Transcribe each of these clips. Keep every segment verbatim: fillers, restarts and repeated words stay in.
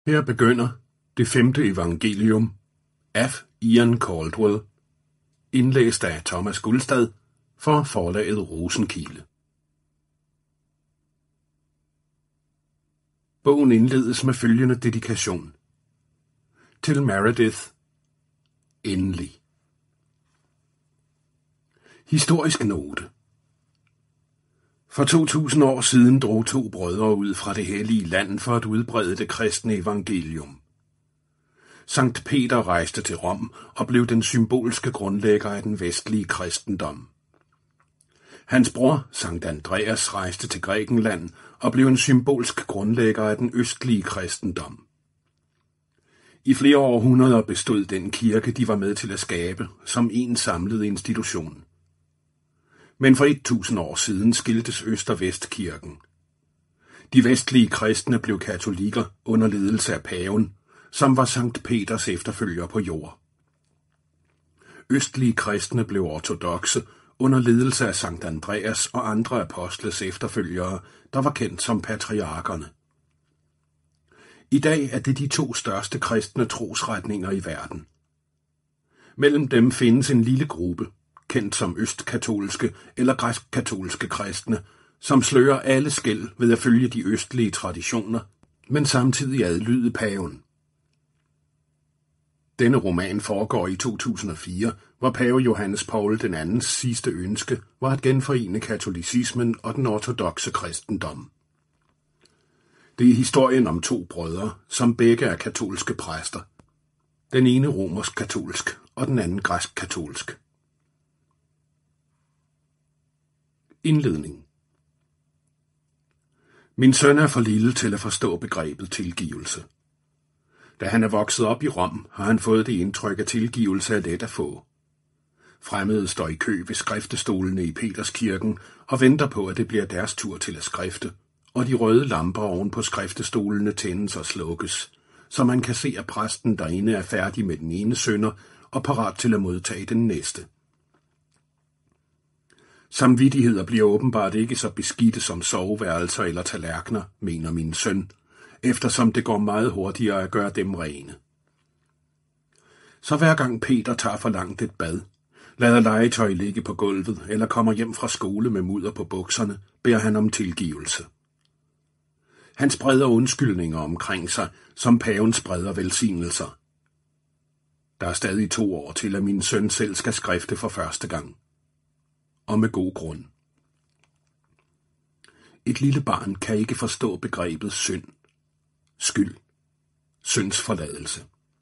Her begynder det femte evangelium af Ian Caldwell, indlæst af Thomas Gulstad for forlaget Rosenkilde. Bogen indledes med følgende dedikation. Til Meredith. Endelig. Historisk note. For to tusind år siden drog to brødre ud fra det hellige land for at udbrede det kristne evangelium. Sankt Peter rejste til Rom og blev den symbolske grundlægger af den vestlige kristendom. Hans bror, Sankt Andreas, rejste til Grækenland og blev en symbolsk grundlægger af den østlige kristendom. I flere århundreder bestod den kirke, de var med til at skabe, som en samlet institution. Men for et tusind år siden skiltes Øst- og Vestkirken. De vestlige kristne blev katolikker under ledelse af paven, som var Sankt Peters efterfølger på jord. Østlige kristne blev ortodokse under ledelse af Sankt Andreas og andre apostles efterfølgere, der var kendt som patriarkerne. I dag er det de to største kristne trosretninger i verden. Mellem dem findes en lille gruppe, kendt som østkatolske eller græskkatolske kristne, som slører alle skel ved at følge de østlige traditioner, men samtidig adlyde paven. Denne roman foregår i to tusind og fire, hvor pave Johannes Paul den andens sidste ønske var at genforene katolicismen og den ortodokse kristendom. Det er historien om to brødre, som begge er katolske præster. Den ene romersk-katolsk og den anden græsk-katolsk. Indledning. Min søn er for lille til at forstå begrebet tilgivelse. Da han er vokset op i Rom, har han fået det indtryk, at tilgivelse er let at få. Fremmede står i kø ved skriftestolene i Peterskirken og venter på, at det bliver deres tur til at skrifte, og de røde lamper oven på skriftestolene tændes og slukkes, så man kan se, at præsten derinde er færdig med den ene synder og parat til at modtage den næste. Samvittigheder bliver åbenbart ikke så beskidte som soveværelser eller tallerkener, mener min søn, eftersom det går meget hurtigere at gøre dem rene. Så hver gang Peter tager for langt et bad, lader legetøj ligge på gulvet eller kommer hjem fra skole med mudder på bukserne, beder han om tilgivelse. Han spreder undskyldninger omkring sig, som paven spreder velsignelser. Der er stadig to år til, at min søn selv skal skrifte for første gang. Og med god grund. Et lille barn kan ikke forstå begrebet synd, skyld, syndsforladelse.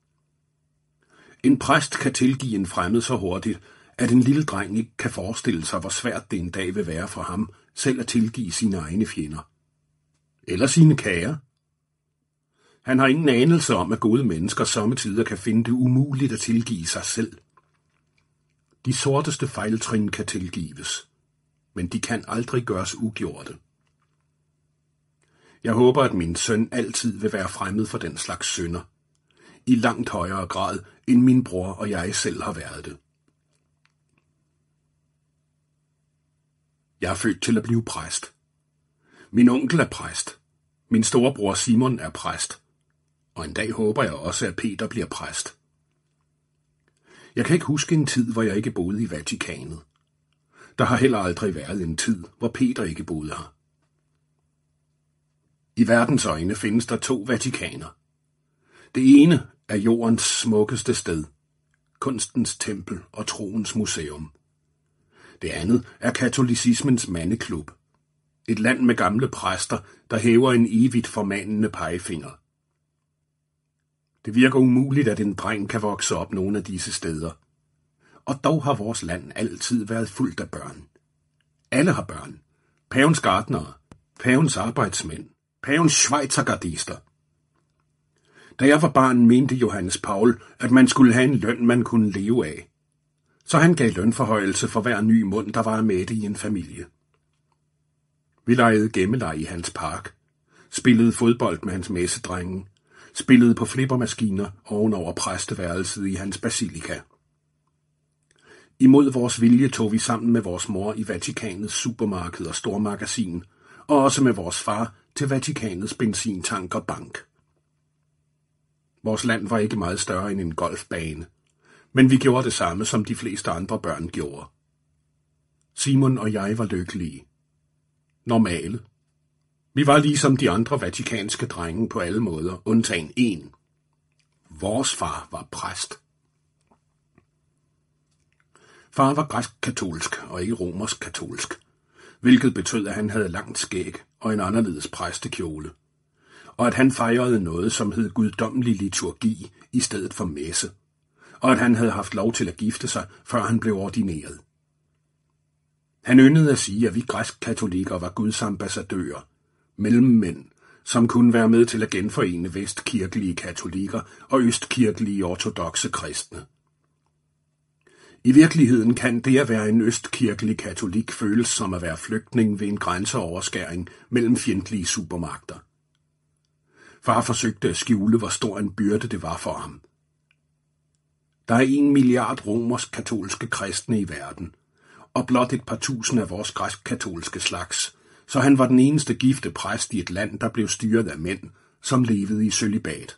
En præst kan tilgive en fremmed så hurtigt, at en lille dreng ikke kan forestille sig, hvor svært det en dag vil være for ham selv at tilgive sine egne fjender. Eller sine kære. Han har ingen anelse om, at gode mennesker sommetider kan finde det umuligt at tilgive sig selv. De sorteste fejltrin kan tilgives, men de kan aldrig gøres ugjorte. Jeg håber, at min søn altid vil være fremmed for den slags synder, i langt højere grad, end min bror og jeg selv har været det. Jeg er født til at blive præst. Min onkel er præst. Min storebror Simon er præst. Og en dag håber jeg også, at Peter bliver præst. Jeg kan ikke huske en tid, hvor jeg ikke boede i Vatikanet. Der har heller aldrig været en tid, hvor Peter ikke boede her. I verdens øjne findes der to Vatikaner. Det ene er jordens smukkeste sted, kunstens tempel og troens museum. Det andet er katolicismens mandeklub. Et land med gamle præster, der hæver en evigt formanende pegefinger. Det virker umuligt, at en dreng kan vokse op nogle af disse steder. Og dog har vores land altid været fuldt af børn. Alle har børn. Pavens gartnere, pavens arbejdsmænd, pavens schweizergardister. Da jeg var barn, mente Johannes Paul, at man skulle have en løn, man kunne leve af. Så han gav lønforhøjelse for hver ny mund, der var med i en familie. Vi legede gemmeleg i hans park, spillede fodbold med hans messedrenge, spillede på flippermaskiner ovenover præsteværelset i hans basilika. Imod vores vilje tog vi sammen med vores mor i Vatikanets supermarked og stormagasin, og også med vores far til Vatikanets benzintank og bank. Vores land var ikke meget større end en golfbane, men vi gjorde det samme, som de fleste andre børn gjorde. Simon og jeg var lykkelige. Normale. Vi var ligesom de andre vatikanske drenge på alle måder, undtagen en. Vores far var præst. Far var græsk-katolsk og ikke romersk-katolsk, hvilket betød, at han havde langt skæg og en anderledes præstekjole, og at han fejrede noget, som hed guddommelig liturgi i stedet for messe, og at han havde haft lov til at gifte sig, før han blev ordineret. Han yndede at sige, at vi græsk-katolikker var Guds ambassadører, mellemmænd, som kunne være med til at genforene vestkirkelige katolikker og østkirkelige ortodokse kristne. I virkeligheden kan det at være en østkirkelig katolik føles som at være flygtning ved en grænseoverskæring mellem fjendtlige supermagter. Far forsøgte at skjule, hvor stor en byrde det var for ham. Der er en milliard romersk-katolske kristne i verden, og blot et par tusind af vores græsk-katolske slags, så han var den eneste gifte præst i et land, der blev styret af mænd, som levede i cølibat.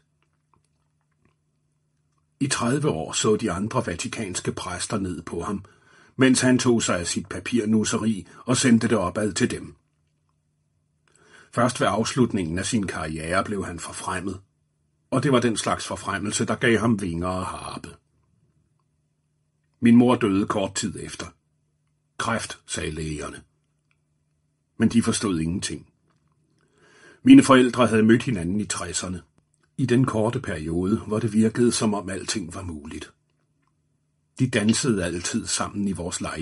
I tredive år så de andre vatikanske præster ned på ham, mens han tog sig af sit papirnusseri og sendte det opad til dem. Først ved afslutningen af sin karriere blev han forfremmet, og det var den slags forfremmelse, der gav ham vinger og harpe. Min mor døde kort tid efter. Kræft, sagde lægerne. Men de forstod ingenting. Mine forældre havde mødt hinanden i tresserne, i den korte periode, hvor det virkede, som om alting var muligt. De dansede altid sammen i vores lejlighed.